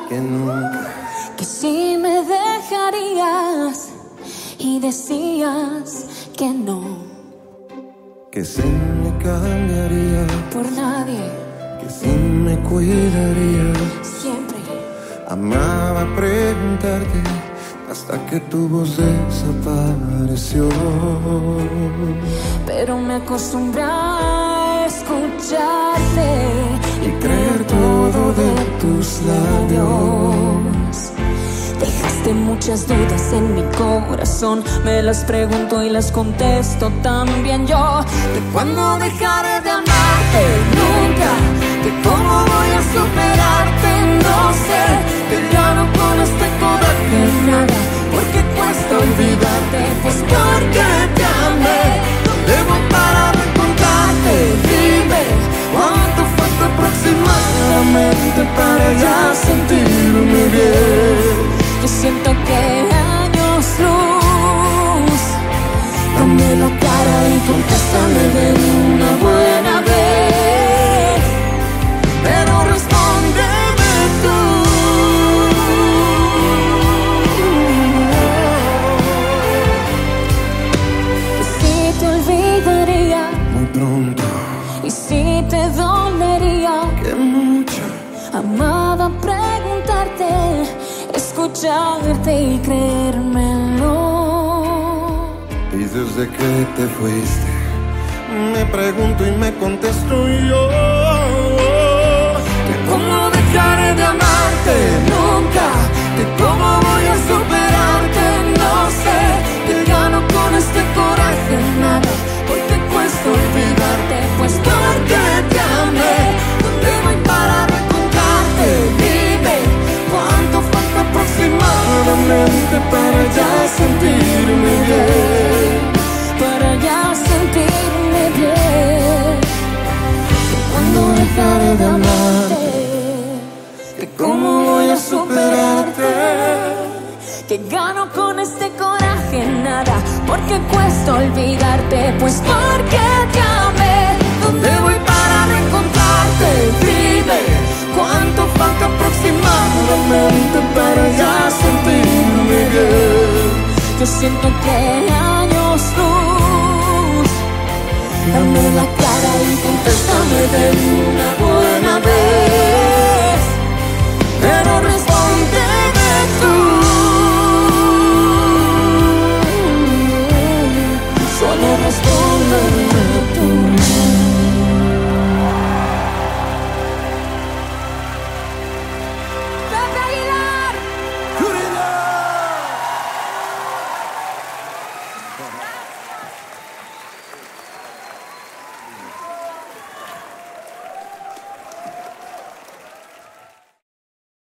que nunca, que sí me dejarías y decías que no, que sí me cambiaría por nadie, que sí me cuidaría. siempre. Amaba preguntarte hasta que tu voz desapareció. Pero me acostumbré a escucharte y creer todo de tus labios. Dejaste muchas dudas en mi corazón, me las pregunto y las contesto también yo. ¿De cuándo dejaré de amarte? Nunca. ¿De cómo voy a superarte? No sé. Que ya no con este coraje nada, porque cuesta olvidarte, pues porque te amé. ¿Dónde voy para reencontrarte? Dime, ¿cuánto falta aproximadamente para ya sentirme bien? Yo siento que años luz. Dame la cara y contéstame de una buena vez, pero respóndeme tú. Que si te olvidaría muy pronto y si te dolería, que mucho amaba preguntarte, escucharte y creérmelo. Y desde que te fuiste me pregunto y me contesto yo, ¿de cómo dejaré de amarte? Nunca. ¿De cómo voy a superarte? No sé. Que gano con este coraje nada, porque cuesta olvidarte, pues porque te amé. ¿Dónde voy para reencontrarte? Dime, ¿cuánto falta aproximadamente para ya sentirme bien? Para ya sentirme bien. ¿Cuándo dejaré de amarte? ¿De cómo voy a superarte? Que gano con este coraje nada, porque cuesta olvidarte, pues porque te amé. ¿Dónde voy para reencontrarte?